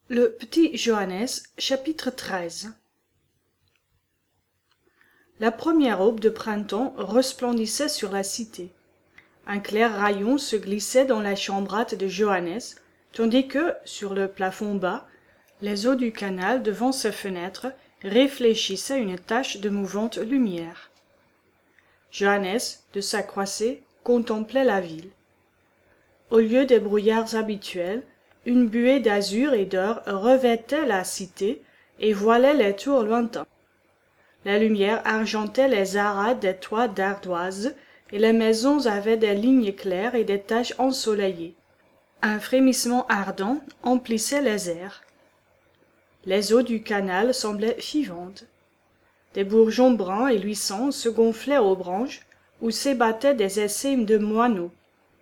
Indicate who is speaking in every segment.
Speaker 1: Le petit Johannes, chapitre 13. La première aube de printemps resplendissait sur la cité. Un clair rayon se glissait dans la chambrate de Johannes, tandis que, sur le plafond bas, les eaux du canal devant ses fenêtres réfléchissaient une tache de mouvante lumière. Johannes, de sa croisée, contemplait la ville. Au lieu des brouillards habituels, une buée d'azur et d'or revêtait la cité et voilait les tours lointains. La lumière argentait les arrats des toits d'ardoise, et les maisons avaient des lignes claires et des taches ensoleillées. Un frémissement ardent emplissait les airs. Les eaux du canal semblaient vivantes. Des bourgeons bruns et luisants se gonflaient aux branches, où s'ébattaient des essaims de moineaux.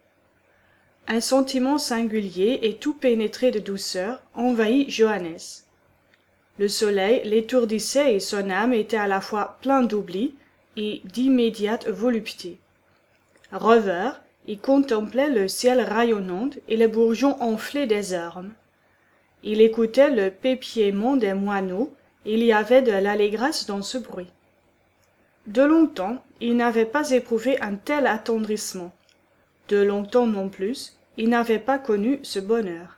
Speaker 1: Un sentiment singulier et tout pénétré de douceur envahit Johannes. Le soleil l'étourdissait et son âme était à la fois plein d'oubli et d'immédiate volupté. Rêveur, il contemplait le ciel rayonnant et les bourgeons enflés des ormes. Il écoutait le pépiement des moineaux, et il y avait de l'allégresse dans ce bruit. De longtemps, il n'avait pas éprouvé un tel attendrissement. De longtemps non plus, il n'avait pas connu ce bonheur.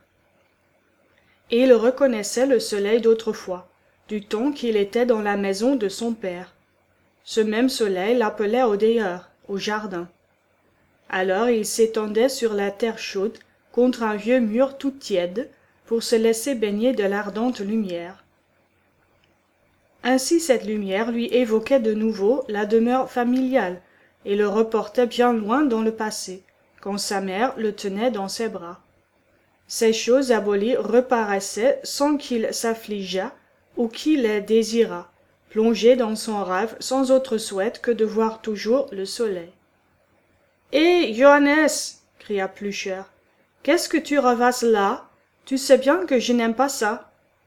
Speaker 1: Et il reconnaissait le soleil d'autrefois, du temps qu'il était dans la maison de son père. Ce même soleil l'appelait au dehors, au jardin. Alors il s'étendait sur la terre chaude, contre un vieux mur tout tiède, pour se laisser baigner de l'ardente lumière. Ainsi cette lumière lui évoquait de nouveau la demeure familiale, et le reportait bien loin dans le passé, quand sa mère le tenait dans ses bras. Ces choses abolies reparaissaient sans qu'il s'affligeât ou qu'il les désirât, plongé dans son rêve sans autre souhait que de voir toujours le soleil. « Hé, Johannes !» cria Pluchart. « Qu'est-ce que tu revasses là? Tu sais bien que je n'aime pas ça. »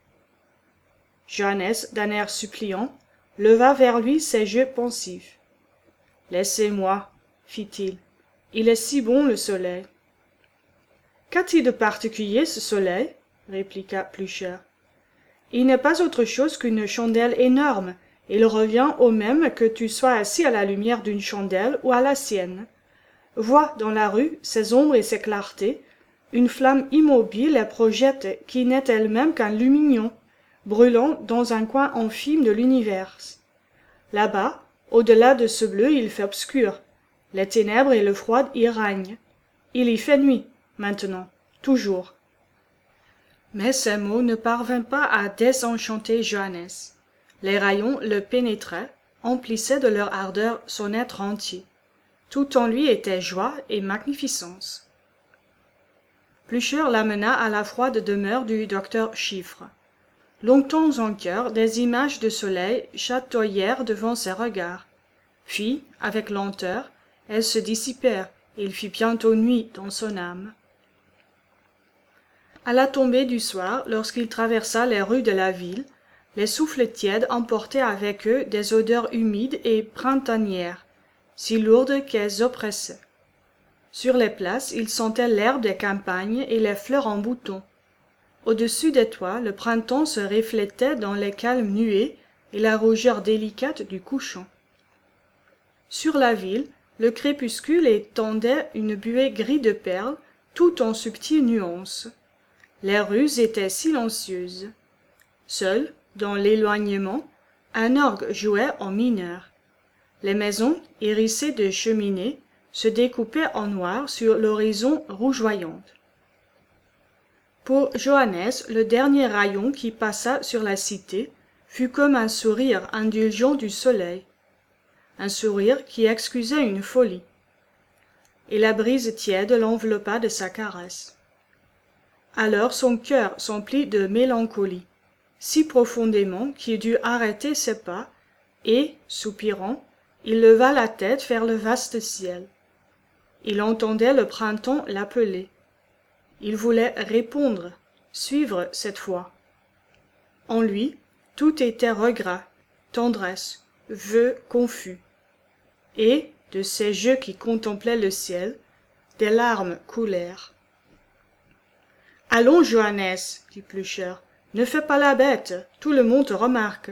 Speaker 1: Johannes, d'un air suppliant, leva vers lui ses yeux pensifs. « Laissez-moi, fit-il. Il est si bon le soleil. » Qu'a-t-il de particulier ce soleil? Répliqua Pluchart. Il n'est pas autre chose qu'une chandelle énorme. Il revient au même que tu sois assis à la lumière d'une chandelle ou à la sienne. Vois dans la rue ses ombres et ses clartés, une flamme immobile et projette qui n'est elle-même qu'un lumignon, brûlant dans un coin infime de l'univers. Là-bas, au-delà de ce bleu, il fait obscur. Les ténèbres et le froid y règnent. Il y fait nuit, maintenant, toujours. Mais ces mots ne parvinrent pas à désenchanter Johannes. Les rayons le pénétraient, emplissaient de leur ardeur son être entier. Tout en lui était joie et magnificence. Pluchart l'amena à la froide demeure du docteur Chiffre. Longtemps encore, des images de soleil chatoyèrent devant ses regards. Puis, avec lenteur, elles se dissipèrent, et il fit bientôt nuit dans son âme. À la tombée du soir, lorsqu'il traversa les rues de la ville, les souffles tièdes emportaient avec eux des odeurs humides et printanières, si lourdes qu'elles oppressaient. Sur les places, il sentait l'herbe des campagnes et les fleurs en bouton. Au-dessus des toits, le printemps se reflétait dans les calmes nuées et la rougeur délicate du couchant. Sur la ville, le crépuscule étendait une buée gris de perles, tout en subtiles nuances. Les rues étaient silencieuses. Seul, dans l'éloignement, un orgue jouait en mineur. Les maisons, hérissées de cheminées, se découpaient en noir sur l'horizon rougeoyant. Pour Johannes, le dernier rayon qui passa sur la cité fut comme un sourire indulgent du soleil, un sourire qui excusait une folie. Et la brise tiède l'enveloppa de sa caresse. Alors son cœur s'emplit de mélancolie, si profondément qu'il dut arrêter ses pas, et, soupirant, il leva la tête vers le vaste ciel. Il entendait le printemps l'appeler. Il voulait répondre, suivre cette fois. En lui, tout était regret, tendresse, vœu confus. Et, de ses yeux qui contemplaient le ciel, des larmes coulèrent. « Allons, Johannes, dit Pluchart, Ne fais pas la bête, tout le monde te remarque.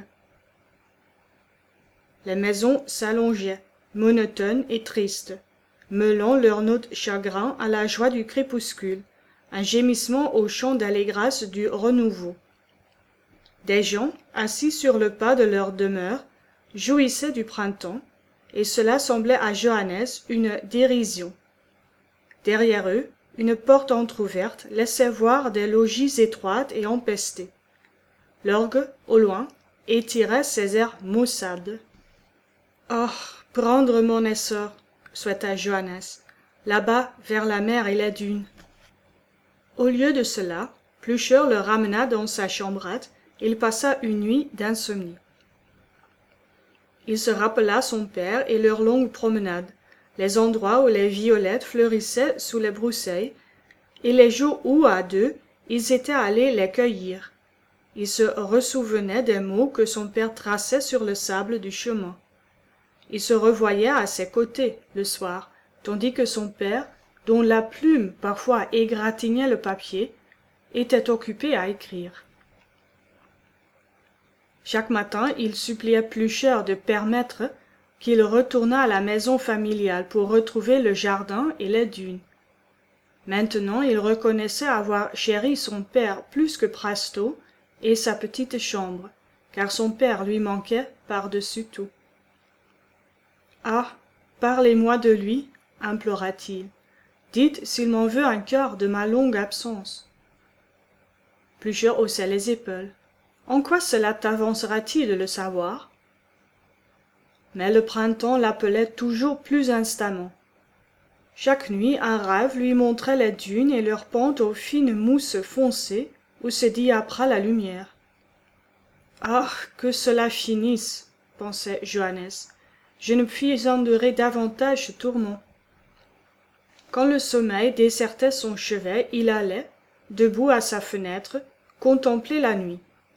Speaker 1: Les maisons s'allongeaient, monotones et tristes, mêlant leurs notes chagrin à la joie du crépuscule, un gémissement au chant d'allégresse du renouveau. Des gens, assis sur le pas de leur demeure, jouissaient du printemps, et cela semblait à Johannes une dérision. Derrière eux, une porte entr'ouverte laissait voir des logis étroites et empestés. L'orgue, au loin, étirait ses airs maussades. « Oh, prendre mon essor !» souhaita Johannes, là-bas vers la mer et les dunes. Au lieu de cela, Blücher le ramena dans sa chambrette et il passa une nuit d'insomnie. Il se rappela son père et leurs longues promenades, les endroits où les violettes fleurissaient sous les broussailles, et les jours où, à deux, ils étaient allés les cueillir. Il se ressouvenait des mots que son père traçait sur le sable du chemin. Il se revoyait à ses côtés, le soir, tandis que son père, dont la plume parfois égratignait le papier, était occupé à écrire. Chaque matin, il suppliait Blücher de permettre qu'il retournât à la maison familiale pour retrouver le jardin et les dunes. Maintenant, il reconnaissait avoir chéri son père plus que Prasto et sa petite chambre, car son père lui manquait par-dessus tout. « Ah, parlez-moi de lui, implora-t-il. Dites s'il m'en veut encore de ma longue absence. » Blücher haussait les épaules. En quoi cela t'avancera-t-il de le savoir? Mais le printemps l'appelait toujours plus instamment. Chaque nuit, un rêve lui montrait les dunes et leurs pentes aux fines mousses foncées où se diapra la lumière. « Ah, que cela finisse, pensait Johannes. Je ne puis endurer davantage ce tourment. Quand le sommeil désertait son chevet, il allait, debout à sa fenêtre, contempler la nuit.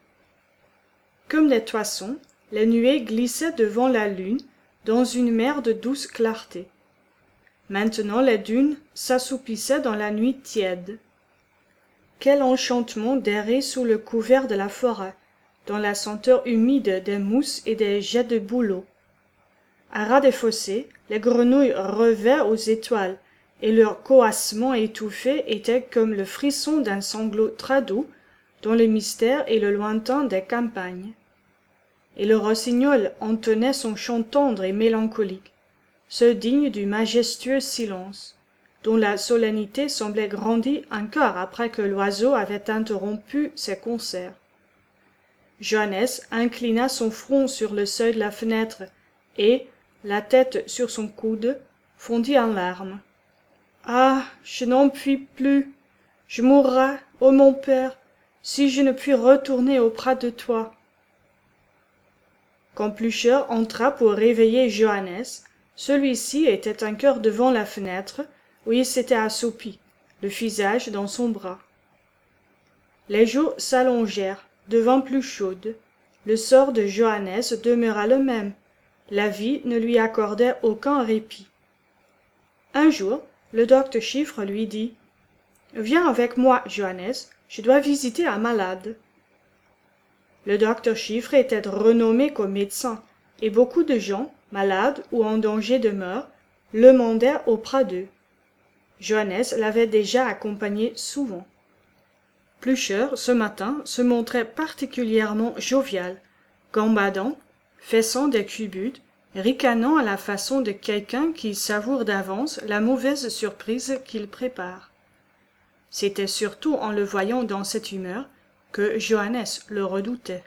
Speaker 1: Comme des toissons, les nuées glissaient devant la lune dans une mer de douce clarté. Maintenant les dunes s'assoupissaient dans la nuit tiède. Quel enchantement d'errer sous le couvert de la forêt, dans la senteur humide des mousses et des jets de bouleau. À ras des fossés, les grenouilles revaient aux étoiles, et leur coassement étouffé était comme le frisson d'un sanglot très doux dans le mystère et le lointain des campagnes. Et le rossignol entonnait son chant tendre et mélancolique, ce digne du majestueux silence, dont la solennité semblait grandir encore après que l'oiseau avait interrompu ses concerts. Johannes inclina son front sur le seuil de la fenêtre et, la tête sur son coude, fondit en larmes. « Ah, je n'en puis plus. Je mourrai, ô mon père, si je ne puis retourner auprès de toi. » Quand Blücher entra pour réveiller Johannes, celui-ci était encore devant la fenêtre où il s'était assoupi, le visage dans son bras. Les jours s'allongèrent, devinrent plus chaudes. Le sort de Johannes demeura le même. La vie ne lui accordait aucun répit. Un jour, le docteur Chiffre lui dit « Viens avec moi, Johannes, je dois visiter un malade. » Le docteur Chiffre était renommé comme médecin, et beaucoup de gens, malades ou en danger de mort, le mandaient auprès d'eux. Johannes l'avait déjà accompagné souvent. Blücher, ce matin, se montrait particulièrement jovial, gambadant, fessant des culbutes, ricanant à la façon de quelqu'un qui savoure d'avance la mauvaise surprise qu'il prépare. C'était surtout en le voyant dans cette humeur que Johannes le redoutait.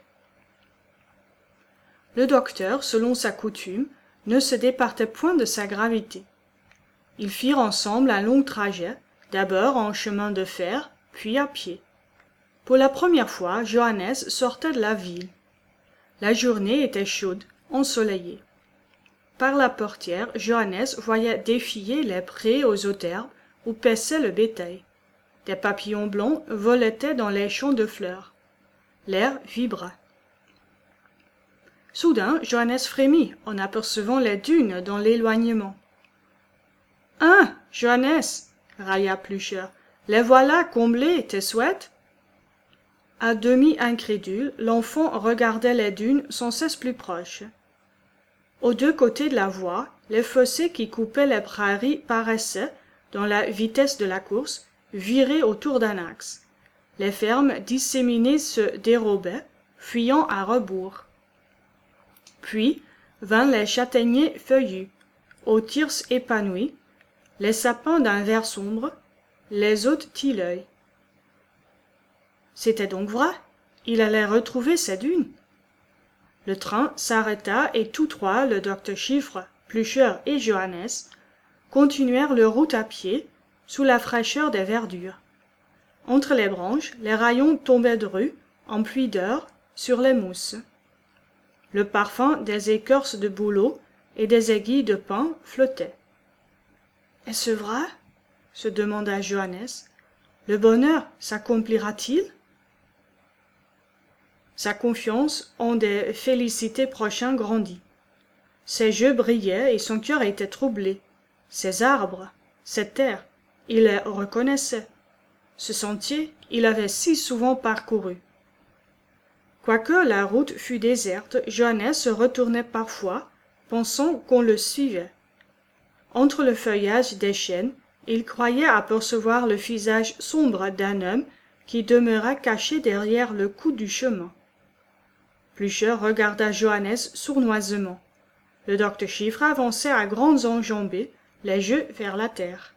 Speaker 1: Le docteur, selon sa coutume, ne se départait point de sa gravité. Ils firent ensemble un long trajet, d'abord en chemin de fer, puis à pied. Pour la première fois, Johannes sortait de la ville. La journée était chaude, ensoleillée. Par la portière, Johannes voyait défiler les prés aux eaux d'herbe où paissait le bétail. Des papillons blancs voletaient dans les champs de fleurs. L'air vibra. Soudain, Johannes frémit en apercevant les dunes dans l'éloignement. « Hein, Johannes !» railla Blücher. « Les voilà comblés, tes souhaits ?» À demi incrédule, l'enfant regardait les dunes sans cesse plus proches. Aux deux côtés de la voie, les fossés qui coupaient les prairies paraissaient, dans la vitesse de la course, virer autour d'un axe. Les fermes disséminées se dérobaient, fuyant à rebours. Puis vinrent les châtaigniers feuillus, aux thyrses épanouis, les sapins d'un vert sombre, les autres tilleuls. C'était donc vrai, il allait retrouver ses dunes. Le train s'arrêta et tous trois, le docteur Chiffre, Plucheur et Johannes, continuèrent leur route à pied, sous la fraîcheur des verdures. Entre les branches, les rayons tombaient drus, en pluie d'heure, sur les mousses. Le parfum des écorces de bouleau et des aiguilles de pin flottait. « Est-ce vrai ?» se demanda Johannes. « Le bonheur s'accomplira-t-il » Sa confiance en des félicités prochaines grandit. Ses yeux brillaient et son cœur était troublé. Ces arbres, cette terre, il les reconnaissait. Ce sentier, il avait si souvent parcouru. Quoique la route fût déserte, Johannes se retournait parfois, pensant qu'on le suivait. Entre le feuillage des chênes, il croyait apercevoir le visage sombre d'un homme qui demeurait caché derrière le coude du chemin. Plucheur regarda Johannes sournoisement. Le docteur Chiffre avançait à grandes enjambées, les yeux vers la terre.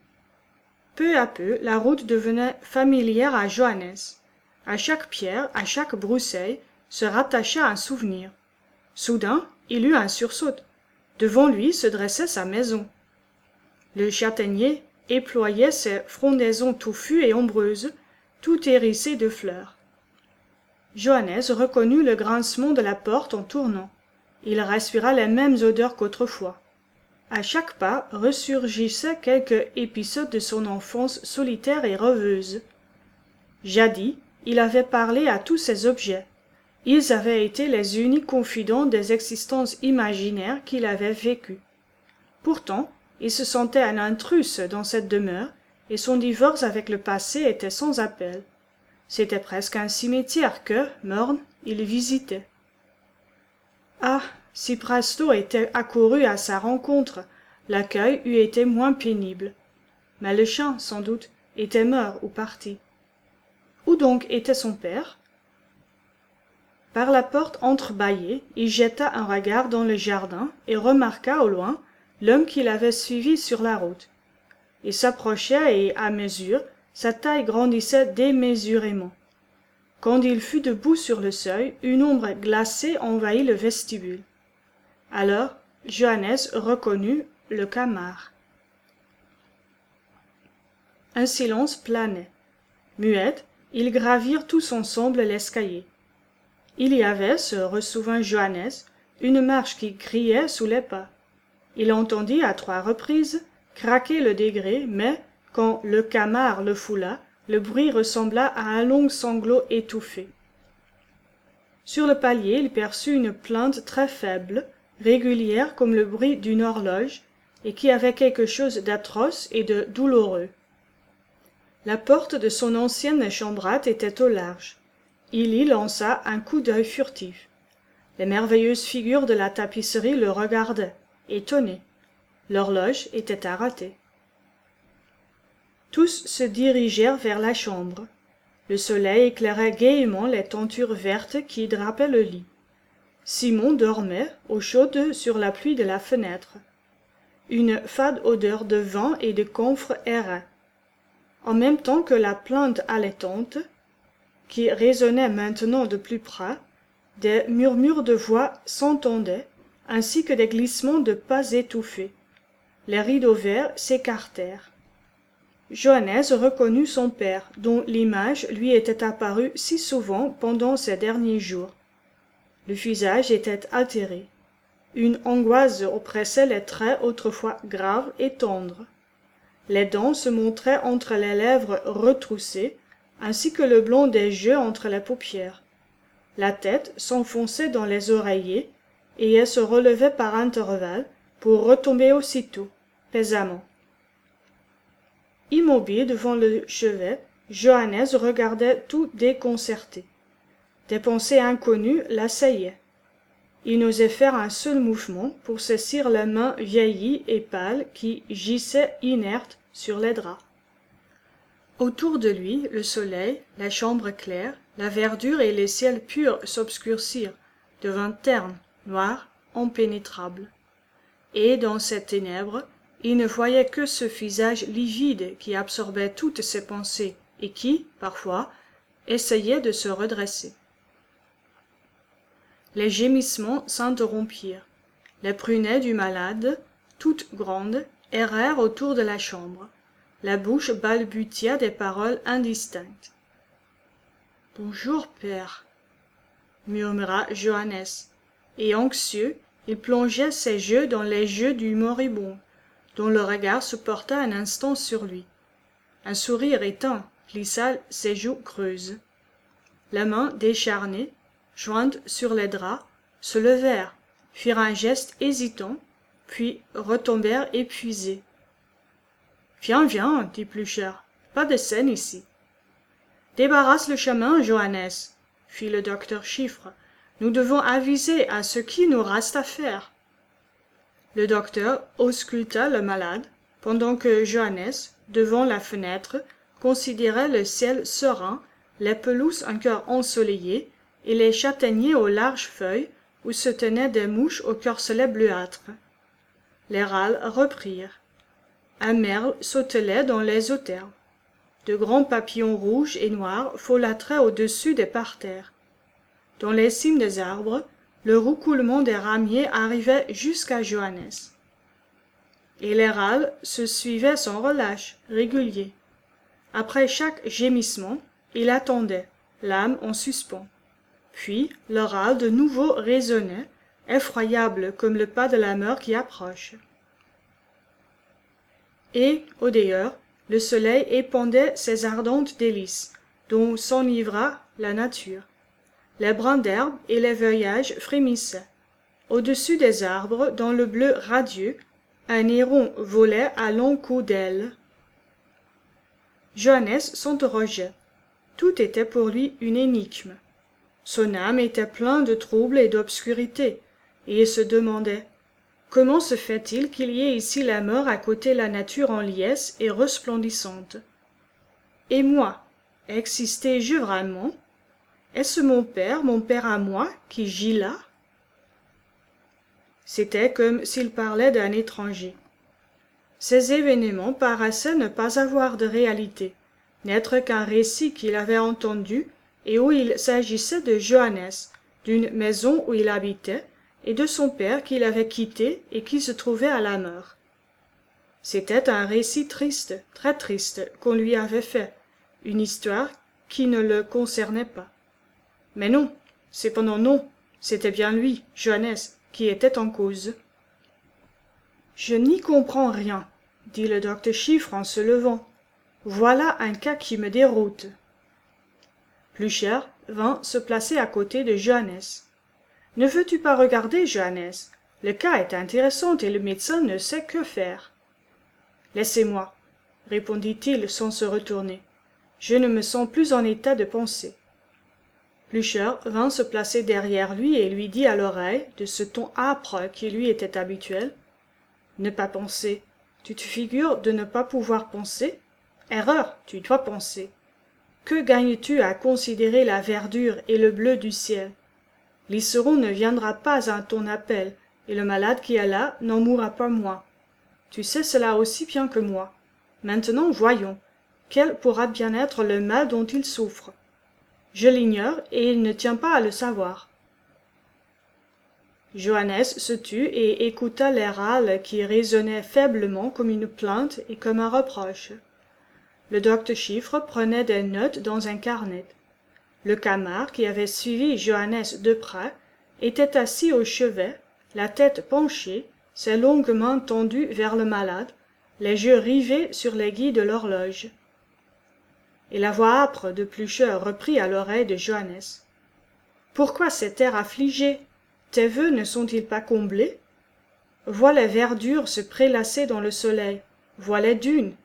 Speaker 1: Peu à peu, la route devenait familière à Johannes. À chaque pierre, à chaque broussaille, se rattachait un souvenir. Soudain, il eut un sursaut. Devant lui se dressait sa maison. Le châtaignier éployait ses frondaisons touffues et ombreuses, tout hérissées de fleurs. Johannes reconnut le grincement de la porte en tournant. Il respira les mêmes odeurs qu'autrefois. À chaque pas ressurgissait quelque épisode de son enfance solitaire et rêveuse. Jadis, il avait parlé à tous ces objets. Ils avaient été les uniques confidents des existences imaginaires qu'il avait vécues. Pourtant, il se sentait un intrus dans cette demeure, et son divorce avec le passé était sans appel. C'était presque un cimetière que, morne, il visitait. Ah, si Presto était accouru à sa rencontre, l'accueil eût été moins pénible. Mais le chien, sans doute, était mort ou parti. Où donc était son père? Par la porte entrebâillée, il jeta un regard dans le jardin et remarqua au loin l'homme qu'il avait suivi sur la route. Il s'approchait et, à mesure, sa taille grandissait démesurément. Quand il fut debout sur le seuil, une ombre glacée envahit le vestibule. Alors, Johannes reconnut le Camargue. Un silence planait. Muets, ils gravirent tous ensemble l'escalier. Il y avait, se ressouvint Johannes, une marche qui criait sous les pas. Il entendit à 3 reprises craquer le degré, mais, quand le Camargue le foula, le bruit ressembla à un long sanglot étouffé. Sur le palier, il perçut une plainte très faible, régulière comme le bruit d'une horloge, et qui avait quelque chose d'atroce et de douloureux. La porte de son ancienne chambrate était au large. Il y lança un coup d'œil furtif. Les merveilleuses figures de la tapisserie le regardaient, étonnées. L'horloge était arrêtée. Tous se dirigèrent vers la chambre. Le soleil éclairait gaiement les tentures vertes qui drapaient le lit. Simon dormait, au chaud sur l'appui de la fenêtre. Une fade odeur de vin et de camphre errait. En même temps que la plainte allaitante, qui résonnait maintenant de plus près, des murmures de voix s'entendaient, ainsi que des glissements de pas étouffés. Les rideaux verts s'écartèrent. Johannes reconnut son père, dont l'image lui était apparue si souvent pendant ces derniers jours. Le visage était altéré. Une angoisse oppressait les traits autrefois graves et tendres. Les dents se montraient entre les lèvres retroussées, ainsi que le blanc des yeux entre les paupières. La tête s'enfonçait dans les oreillers, et elle se relevait par intervalles, pour retomber aussitôt, pesamment. Immobile devant le chevet, Johannes regardait tout déconcerté. Des pensées inconnues l'assaillaient. Il n'osait faire un seul mouvement pour saisir la main vieillie et pâle qui gisait inerte sur les draps. Autour de lui, le soleil, la chambre claire, la verdure et les ciels purs s'obscurcirent, devinrent ternes, noirs, impénétrables. Et dans ces ténèbres, il ne voyait que ce visage livide qui absorbait toutes ses pensées et qui, parfois, essayait de se redresser. Les gémissements s'interrompirent. Les prunelles du malade, toutes grandes, errèrent autour de la chambre. La bouche balbutia des paroles indistinctes. « Bonjour, père, » murmura Johannes, et anxieux, il plongeait ses yeux dans les yeux du moribond, dont le regard se porta un instant sur lui. Un sourire éteint plissa ses joues creuses. Les mains décharnées, jointes sur les draps, se levèrent, firent un geste hésitant, puis retombèrent épuisées. « Viens, viens, dit Plucher, pas de scène ici. »« Débarrasse le chemin, Johannes, » fit le docteur Chiffre. « Nous devons aviser à ce qui nous reste à faire. » Le docteur ausculta le malade, pendant que Johannes, devant la fenêtre, considérait le ciel serein, les pelouses encore ensoleillées et les châtaigniers aux larges feuilles où se tenaient des mouches au corselet bleuâtre. Les râles reprirent. Un merle sautelait dans les auters. De grands papillons rouges et noirs folâtraient au-dessus des parterres. Dans les cimes des arbres, le roucoulement des ramiers arrivait jusqu'à Johannes. Et les râles se suivaient sans relâche, réguliers. Après chaque gémissement, il attendait, l'âme en suspens. Puis le râle de nouveau résonnait, effroyable comme le pas de la mort qui approche. Et, au dehors, le soleil épandait ses ardentes délices, dont s'enivra la nature. Les brins d'herbe et les feuillages frémissaient. Au-dessus des arbres, dans le bleu radieux, un héron volait à longs coups d'ailes. Johannes s'interrogeait. Tout était pour lui une énigme. Son âme était pleine de trouble et d'obscurité, et il se demandait comment se fait-il qu'il y ait ici la mort à côté la nature en liesse et resplendissante? Et moi, existais-je vraiment? Est-ce mon père à moi, qui gît là? C'était comme s'il parlait d'un étranger. Ces événements paraissaient ne pas avoir de réalité, n'être qu'un récit qu'il avait entendu et où il s'agissait de Johannes, d'une maison où il habitait, et de son père qu'il avait quitté et qui se trouvait à la mort. C'était un récit triste, très triste, qu'on lui avait fait, une histoire qui ne le concernait pas. Mais non, cependant non, c'était bien lui, Johannes, qui était en cause. « Je n'y comprends rien, » dit le docteur Chiffre en se levant. « Voilà un cas qui me déroute. » Plucher vint se placer à côté de Johannes. « Ne veux-tu pas regarder, Johannes? Le cas est intéressant et le médecin ne sait que faire. »« Laissez-moi, » répondit-il sans se retourner. « Je ne me sens plus en état de penser. » Plucher vint se placer derrière lui et lui dit à l'oreille, de ce ton âpre qui lui était habituel, « Ne pas penser. Tu te figures de ne pas pouvoir penser? Erreur, tu dois penser. Que gagnes-tu à considérer la verdure et le bleu du ciel? Liseron ne viendra pas à ton appel, et le malade qui est là n'en mourra pas moins. Tu sais cela aussi bien que moi. Maintenant voyons, quel pourra bien être le mal dont il souffre? Je l'ignore, et il ne tient pas à le savoir. » Johannes se tut et écouta les râles qui résonnaient faiblement comme une plainte et comme un reproche. Le docteur Chiffre prenait des notes dans un carnet. Le camard, qui avait suivi Johannes de près, était assis au chevet, la tête penchée, ses longues mains tendues vers le malade, les yeux rivés sur l'aiguille de l'horloge. Et la voix âpre de Plucher reprit à l'oreille de Johannes. « Pourquoi cet air affligé? Tes vœux ne sont-ils pas comblés? Vois les verdures se prélasser dans le soleil, vois les dunes,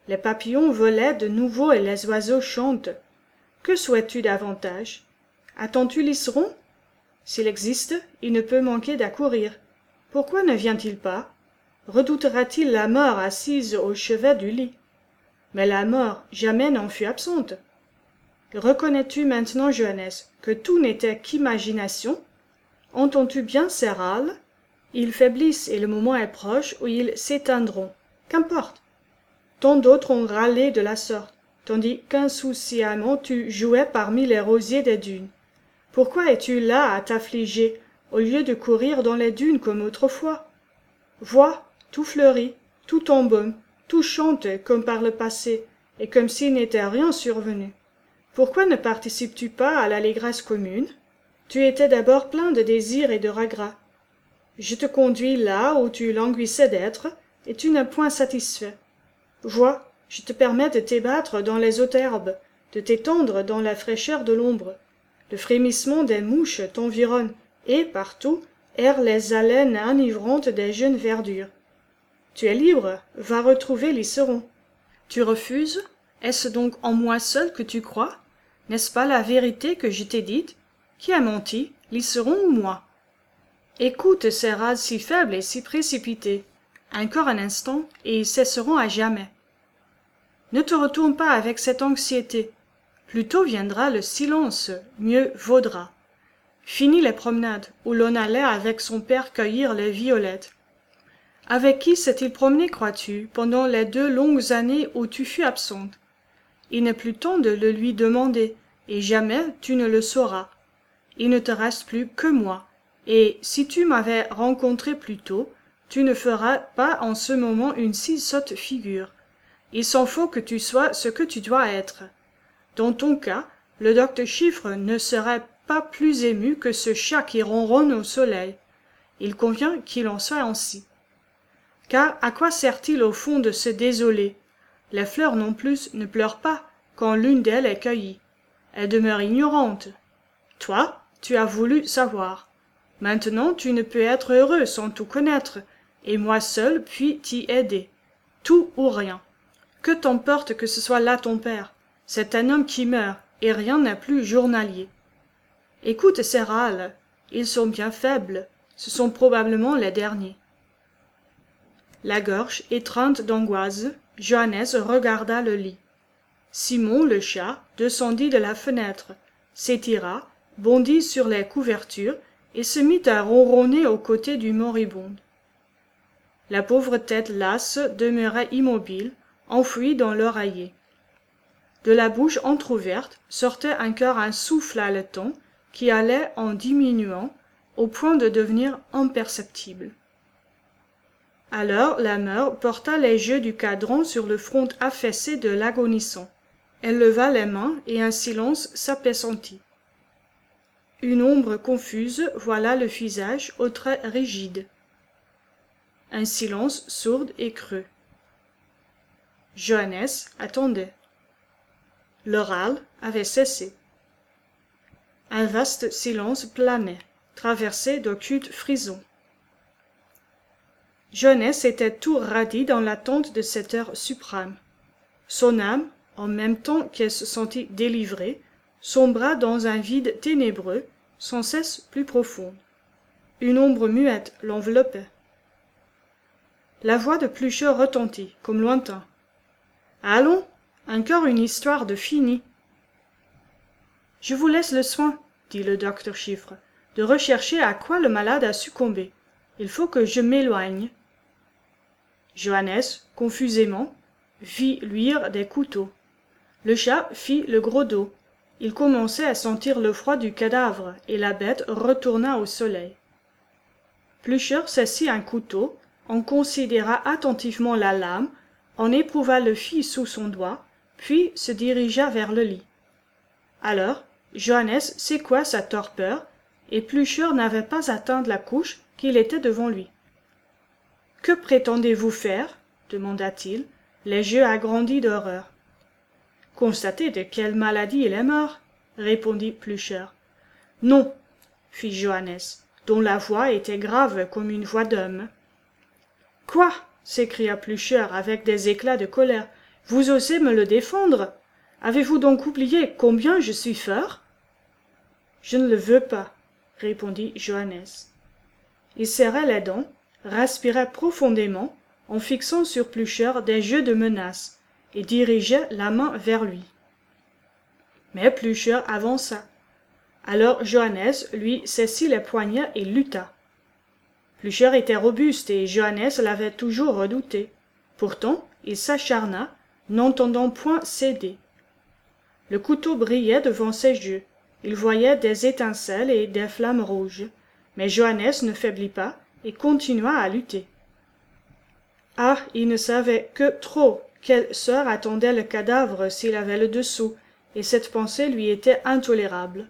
Speaker 1: Les papillons volaient de nouveau et les oiseaux chantent. Que souhaites-tu davantage? Attends-tu Liseron? S'il existe, il ne peut manquer d'accourir. Pourquoi ne vient-il pas? Redoutera-t-il la mort assise au chevet du lit? Mais la mort jamais n'en fut absente. Reconnais-tu maintenant, Johannes, que tout n'était qu'imagination? Entends-tu bien ces râles? Ils faiblissent et le moment est proche où ils s'éteindront. Qu'importe! Tant d'autres ont râlé de la sorte, tandis qu'insouciamment tu jouais parmi les rosiers des dunes. Pourquoi es-tu là à t'affliger, au lieu de courir dans les dunes comme autrefois? Vois, tout fleurit, tout embaume, tout chante comme par le passé, et comme s'il n'était rien survenu. Pourquoi ne participes-tu pas à l'allégresse commune? Tu étais d'abord plein de désirs et de regrets. Je te conduis là où tu languissais d'être, et tu n'es point satisfait. Vois, je te permets de t'ébattre dans les hautes herbes, de t'étendre dans la fraîcheur de l'ombre. Le frémissement des mouches t'environne, et, partout, errent les haleines enivrantes des jeunes verdures. Tu es libre, va retrouver Liseron. Tu refuses? Est-ce donc en moi seul que tu crois? N'est-ce pas la vérité que je t'ai dite? Qui a menti, Liseron ou moi? Écoute ces râles si faibles et si précipités. Encore un instant, et ils cesseront à jamais. Ne te retourne pas avec cette anxiété. Plus tôt viendra le silence, mieux vaudra. Fini les promenades, où l'on allait avec son père cueillir les violettes. Avec qui s'est-il promené, crois-tu, pendant les 2 longues années où tu fus absente? Il n'est plus temps de le lui demander, et jamais tu ne le sauras. Il ne te reste plus que moi, et si tu m'avais rencontré plus tôt, tu ne feras pas en ce moment une si sotte figure. Il s'en faut que tu sois ce que tu dois être. Dans ton cas, le docteur Chiffre ne serait pas plus ému que ce chat qui ronronne au soleil. Il convient qu'il en soit ainsi. Car à quoi sert-il au fond de se désoler? Les fleurs non plus ne pleurent pas quand l'une d'elles est cueillie. Elles demeurent ignorantes. Toi, tu as voulu savoir. Maintenant tu ne peux être heureux sans tout connaître, et moi seul puis t'y aider. Tout ou rien. Que t'emporte que ce soit là ton père? C'est un homme qui meurt, et rien n'est plus journalier. Écoute ces râles, ils sont bien faibles, ce sont probablement les derniers. La gorge étreinte d'angoisse, Johannes regarda le lit. Simon le chat descendit de la fenêtre, s'étira, bondit sur les couvertures et se mit à ronronner aux côtés du moribond. La pauvre tête lasse demeurait immobile, enfouie dans l'oreiller. De la bouche entr'ouverte sortait encore un souffle haletant qui allait en diminuant au point de devenir imperceptible. Alors la mère porta les yeux du cadran sur le front affaissé de l'agonissant. Elle leva les mains et un silence s'appesantit. Une ombre confuse voila le visage aux traits rigides. Un silence sourd et creux. Johannes attendait. Le râle avait cessé. Un vaste silence planait, traversé d'occultes frisons. Johannes était tout radis dans l'attente de cette heure suprême. Son âme, en même temps qu'elle se sentit délivrée, sombra dans un vide ténébreux, sans cesse plus profond. Une ombre muette l'enveloppait. La voix de Plucheux retentit, comme lointain. « Allons, encore une histoire de fini. »« Je vous laisse le soin, dit le docteur Chiffre, de rechercher à quoi le malade a succombé. Il faut que je m'éloigne. » Johannes, confusément, vit luire des couteaux. Le chat fit le gros dos. Il commençait à sentir le froid du cadavre, et la bête retourna au soleil. Plucheux saisit un couteau, en considéra attentivement la lame, en éprouva le fil sous son doigt, puis se dirigea vers le lit. Alors, Johannes secoua sa torpeur, et Plucheux n'avait pas atteint la couche qu'il était devant lui. « Que prétendez-vous faire » demanda-t-il, les yeux agrandis d'horreur. « Constater de quelle maladie il est mort, » répondit Plucheux. « Non, » fit Johannes, dont la voix était grave comme une voix d'homme. « Quoi » s'écria Plucheux avec des éclats de colère. vous osez me le défendre? Avez-vous donc oublié combien je suis fort? Je ne le veux pas, répondit Johannes. Il serrait les dents, respirait profondément, en fixant sur Plucheur des yeux de menace, et dirigeait la main vers lui. Mais Plucheur avança. Alors Johannes lui saisit les poignets et lutta. Plucheur était robuste et Johannes l'avait toujours redouté. Pourtant, il s'acharna, n'entendant point céder. Le couteau brillait devant ses yeux. Il voyait des étincelles et des flammes rouges. Mais Johannes ne faiblit pas et continua à lutter. Ah, il ne savait que trop quelle sort attendait le cadavre s'il avait le dessous, et cette pensée lui était intolérable.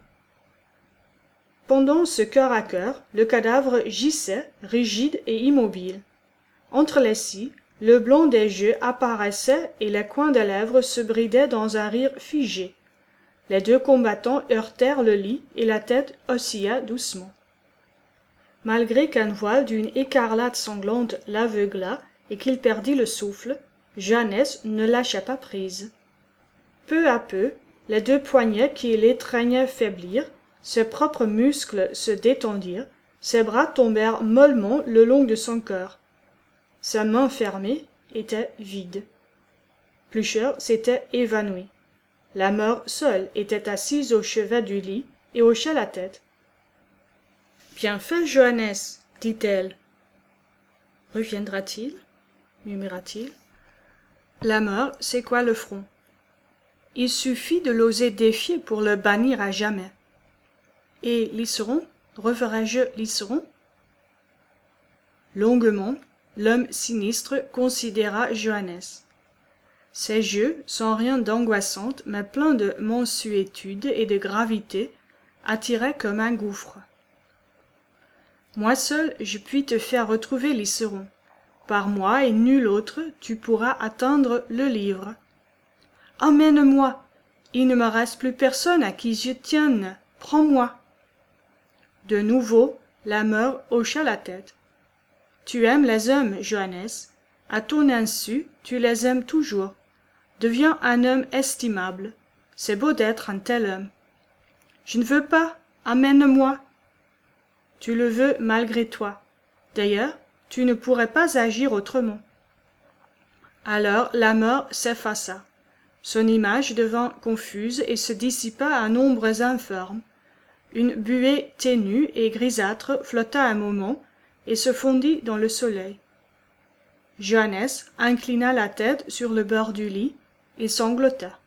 Speaker 1: Pendant ce cœur à cœur, le cadavre gissait, rigide et immobile. Entre les scies, le blanc des yeux apparaissait et les coins des lèvres se bridaient dans un rire figé. Les deux combattants heurtèrent le lit et la tête oscilla doucement. Malgré qu'un voile d'une écarlate sanglante l'aveugla et qu'il perdit le souffle, Johannes ne lâcha pas prise. Peu à peu, les deux poignets qui l'étreignaient faiblirent, ses propres muscles se détendirent, ses bras tombèrent mollement le long de son corps. Sa main fermée était vide. Plucheur s'était évanoui. La mort seule était assise au chevet du lit et hochait la tête. Bien fait, Johannes, dit-elle. Reviendra-t-il? Murmura-t-il. La mort secoua le front. Il suffit de l'oser défier pour le bannir à jamais. Et Liseron, reverrai-je Liseron? Longuement, l'homme sinistre considéra Johannes. Ses yeux, sans rien d'angoissant, mais pleins de mansuétude et de gravité, attiraient comme un gouffre. Moi seul, je puis te faire retrouver Liseron. Par moi et nul autre, tu pourras atteindre le livre. Emmène-moi. Il ne me reste plus personne à qui je tienne. Prends-moi. De nouveau, la mort hocha la tête. Tu aimes les hommes, Johannes. À ton insu, tu les aimes toujours. Deviens un homme estimable. C'est beau d'être un tel homme. Je ne veux pas. Amène-moi. Tu le veux malgré toi. D'ailleurs, tu ne pourrais pas agir autrement. Alors la mort s'effaça. Son image devint confuse et se dissipa à nombres informes. Une buée ténue et grisâtre flotta un moment et se fondit dans le soleil. Johannes inclina la tête sur le bord du lit et sanglota.